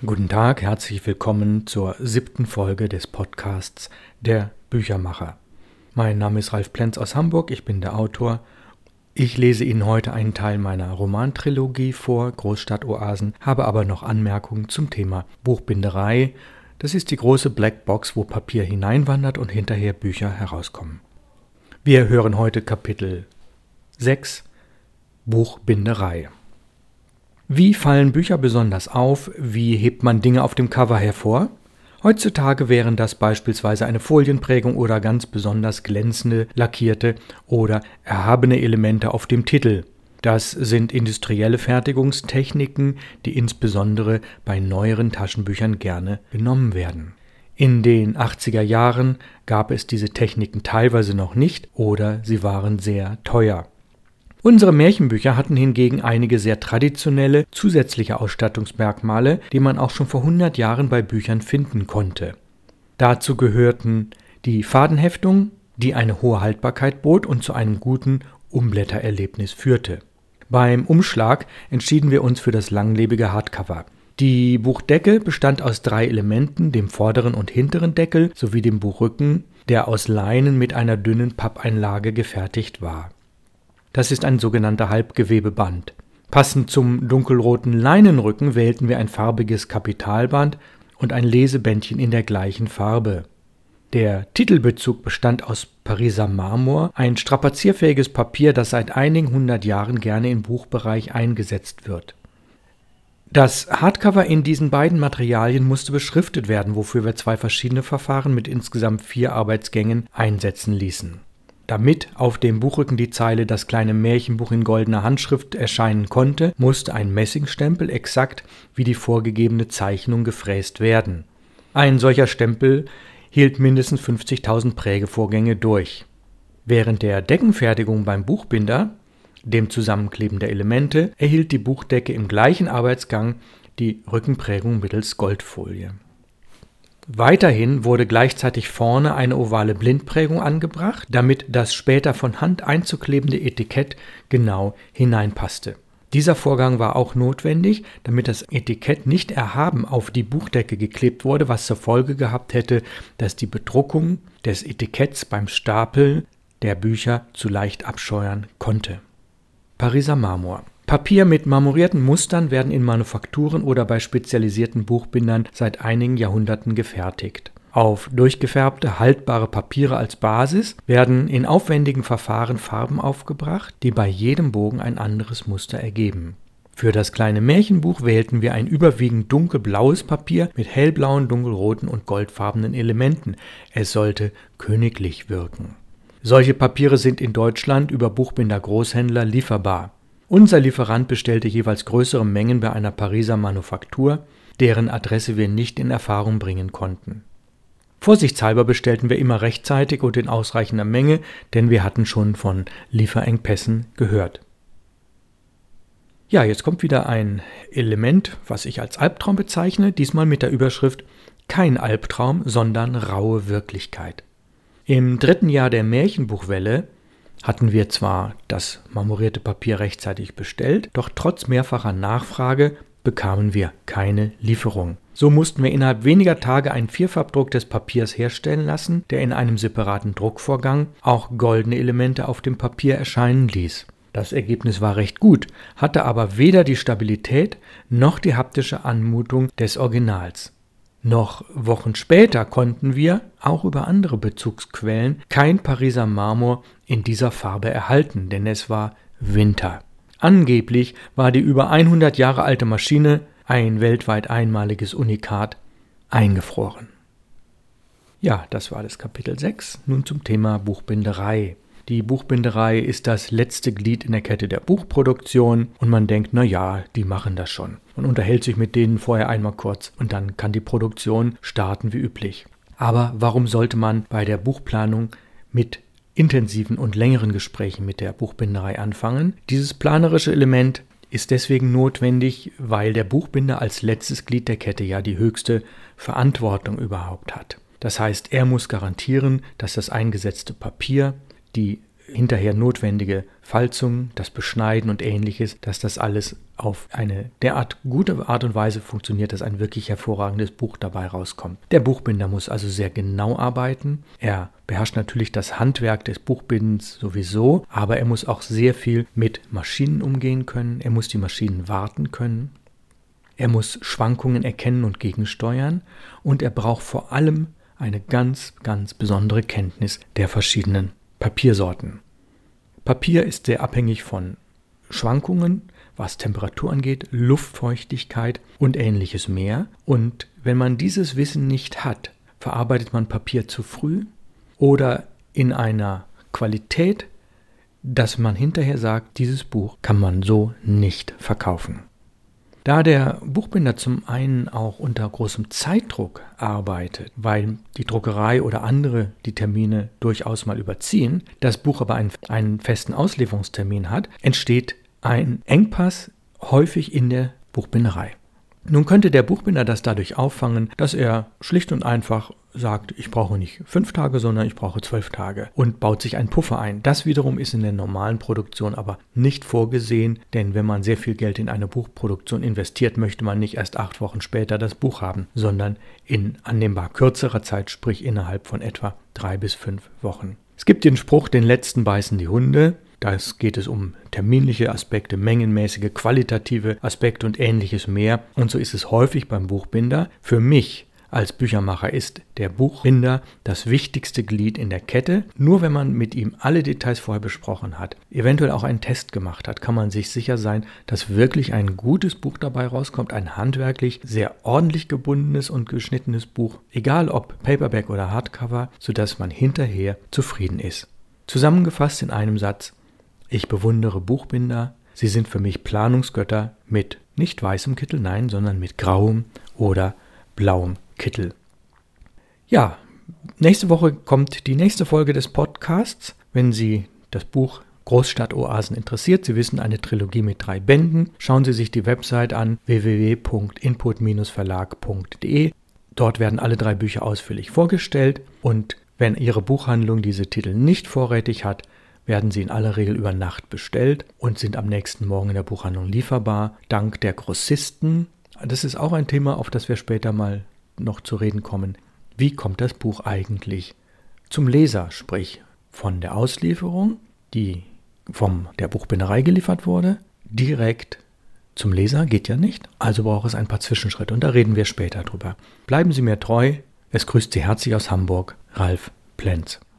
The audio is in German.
Guten Tag, herzlich willkommen zur 7. Folge des Podcasts Der Büchermacher. Mein Name ist Ralf Plenz aus Hamburg, ich bin der Autor. Ich lese Ihnen heute einen Teil meiner Romantrilogie vor, Großstadtoasen, habe aber noch Anmerkungen zum Thema Buchbinderei. Das ist die große Blackbox, wo Papier hineinwandert und hinterher Bücher herauskommen. Wir hören heute Kapitel 6, Buchbinderei. Wie fallen Bücher besonders auf? Wie hebt man Dinge auf dem Cover hervor? Heutzutage wären das beispielsweise eine Folienprägung oder ganz besonders glänzende, lackierte oder erhabene Elemente auf dem Titel. Das sind industrielle Fertigungstechniken, die insbesondere bei neueren Taschenbüchern gerne genommen werden. In den 80er Jahren gab es diese Techniken teilweise noch nicht oder sie waren sehr teuer. Unsere Märchenbücher hatten hingegen einige sehr traditionelle zusätzliche Ausstattungsmerkmale, die man auch schon vor 100 Jahren bei Büchern finden konnte. Dazu gehörten die Fadenheftung, die eine hohe Haltbarkeit bot und zu einem guten Umblättererlebnis führte. Beim Umschlag entschieden wir uns für das langlebige Hardcover. Die Buchdecke bestand aus 3 Elementen, dem vorderen und hinteren Deckel sowie dem Buchrücken, der aus Leinen mit einer dünnen Pappeinlage gefertigt war. Das ist ein sogenannter Halbgewebeband. Passend zum dunkelroten Leinenrücken wählten wir ein farbiges Kapitalband und ein Lesebändchen in der gleichen Farbe. Der Titelbezug bestand aus Pariser Marmor, ein strapazierfähiges Papier, das seit einigen 100 Jahren gerne im Buchbereich eingesetzt wird. Das Hardcover in diesen beiden Materialien musste beschriftet werden, wofür wir 2 verschiedene Verfahren mit insgesamt 4 Arbeitsgängen einsetzen ließen. Damit auf dem Buchrücken die Zeile »Das kleine Märchenbuch« in goldener Handschrift erscheinen konnte, musste ein Messingstempel exakt wie die vorgegebene Zeichnung gefräst werden. Ein solcher Stempel hielt mindestens 50.000 Prägevorgänge durch. Während der Deckenfertigung beim Buchbinder, dem Zusammenkleben der Elemente, erhielt die Buchdecke im gleichen Arbeitsgang die Rückenprägung mittels Goldfolie. Weiterhin wurde gleichzeitig vorne eine ovale Blindprägung angebracht, damit das später von Hand einzuklebende Etikett genau hineinpasste. Dieser Vorgang war auch notwendig, damit das Etikett nicht erhaben auf die Buchdecke geklebt wurde, was zur Folge gehabt hätte, dass die Bedruckung des Etiketts beim Stapeln der Bücher zu leicht abscheuern konnte. Pariser Marmor. Papier mit marmorierten Mustern werden in Manufakturen oder bei spezialisierten Buchbindern seit einigen Jahrhunderten gefertigt. Auf durchgefärbte, haltbare Papiere als Basis werden in aufwendigen Verfahren Farben aufgebracht, die bei jedem Bogen ein anderes Muster ergeben. Für das kleine Märchenbuch wählten wir ein überwiegend dunkelblaues Papier mit hellblauen, dunkelroten und goldfarbenen Elementen. Es sollte königlich wirken. Solche Papiere sind in Deutschland über Buchbinder-Großhändler lieferbar. Unser Lieferant bestellte jeweils größere Mengen bei einer Pariser Manufaktur, deren Adresse wir nicht in Erfahrung bringen konnten. Vorsichtshalber bestellten wir immer rechtzeitig und in ausreichender Menge, denn wir hatten schon von Lieferengpässen gehört. Ja, jetzt kommt wieder ein Element, was ich als Albtraum bezeichne, diesmal mit der Überschrift »Kein Albtraum, sondern raue Wirklichkeit«. Im 3. Jahr der Märchenbuchwelle hatten wir zwar das marmorierte Papier rechtzeitig bestellt, doch trotz mehrfacher Nachfrage bekamen wir keine Lieferung. So mussten wir innerhalb weniger Tage einen Vierfarbdruck des Papiers herstellen lassen, der in einem separaten Druckvorgang auch goldene Elemente auf dem Papier erscheinen ließ. Das Ergebnis war recht gut, hatte aber weder die Stabilität noch die haptische Anmutung des Originals. Noch Wochen später konnten wir, auch über andere Bezugsquellen, kein Pariser Marmor in dieser Farbe erhalten, denn es war Winter. Angeblich war die über 100 Jahre alte Maschine, ein weltweit einmaliges Unikat, eingefroren. Ja, das war das Kapitel 6. Nun zum Thema Buchbinderei. Die Buchbinderei ist das letzte Glied in der Kette der Buchproduktion und man denkt, na ja, die machen das schon. Man unterhält sich mit denen vorher einmal kurz und dann kann die Produktion starten wie üblich. Aber warum sollte man bei der Buchplanung mit intensiven und längeren Gesprächen mit der Buchbinderei anfangen? Dieses planerische Element ist deswegen notwendig, weil der Buchbinder als letztes Glied der Kette ja die höchste Verantwortung überhaupt hat. Das heißt, er muss garantieren, dass das eingesetzte Papier, die hinterher notwendige Falzung, das Beschneiden und Ähnliches, dass das alles auf eine derart gute Art und Weise funktioniert, dass ein wirklich hervorragendes Buch dabei rauskommt. Der Buchbinder muss also sehr genau arbeiten. Er beherrscht natürlich das Handwerk des Buchbindens sowieso, aber er muss auch sehr viel mit Maschinen umgehen können. Er muss die Maschinen warten können. Er muss Schwankungen erkennen und gegensteuern. Und er braucht vor allem eine ganz, ganz besondere Kenntnis der verschiedenen Papiersorten. Papier ist sehr abhängig von Schwankungen, was Temperatur angeht, Luftfeuchtigkeit und Ähnliches mehr. Und wenn man dieses Wissen nicht hat, verarbeitet man Papier zu früh oder in einer Qualität, dass man hinterher sagt, dieses Buch kann man so nicht verkaufen. Da der Buchbinder zum einen auch unter großem Zeitdruck arbeitet, weil die Druckerei oder andere die Termine durchaus mal überziehen, das Buch aber einen festen Auslieferungstermin hat, entsteht ein Engpass häufig in der Buchbinderei. Nun könnte der Buchbinder das dadurch auffangen, dass er schlicht und einfach sagt, ich brauche nicht 5 Tage, sondern ich brauche 12 Tage und baut sich einen Puffer ein. Das wiederum ist in der normalen Produktion aber nicht vorgesehen, denn wenn man sehr viel Geld in eine Buchproduktion investiert, möchte man nicht erst 8 Wochen später das Buch haben, sondern in annehmbar kürzerer Zeit, sprich innerhalb von etwa 3 bis 5 Wochen. Es gibt den Spruch, den letzten beißen die Hunde. Da geht es um terminliche Aspekte, mengenmäßige, qualitative Aspekte und Ähnliches mehr. Und so ist es häufig beim Buchbinder. Für mich als Büchermacher ist der Buchbinder das wichtigste Glied in der Kette. Nur wenn man mit ihm alle Details vorher besprochen hat, eventuell auch einen Test gemacht hat, kann man sich sicher sein, dass wirklich ein gutes Buch dabei rauskommt. Ein handwerklich sehr ordentlich gebundenes und geschnittenes Buch, egal ob Paperback oder Hardcover, sodass man hinterher zufrieden ist. Zusammengefasst in einem Satz: Ich bewundere Buchbinder. Sie sind für mich Planungsgötter mit nicht weißem Kittel, nein, sondern mit grauem oder blauem Kittel. Ja, nächste Woche kommt die nächste Folge des Podcasts. Wenn Sie das Buch Großstadtoasen interessiert, Sie wissen, eine Trilogie mit 3 Bänden, schauen Sie sich die Website an, www.input-verlag.de. Dort werden alle 3 Bücher ausführlich vorgestellt und wenn Ihre Buchhandlung diese Titel nicht vorrätig hat, werden sie in aller Regel über Nacht bestellt und sind am nächsten Morgen in der Buchhandlung lieferbar, dank der Grossisten. Das ist auch ein Thema, auf das wir später mal noch zu reden kommen. Wie kommt das Buch eigentlich zum Leser, sprich von der Auslieferung, die von der Buchbinderei geliefert wurde, direkt zum Leser? Geht ja nicht, also braucht es ein paar Zwischenschritte und da reden wir später drüber. Bleiben Sie mir treu, es grüßt Sie herzlich aus Hamburg, Ralf Plenz.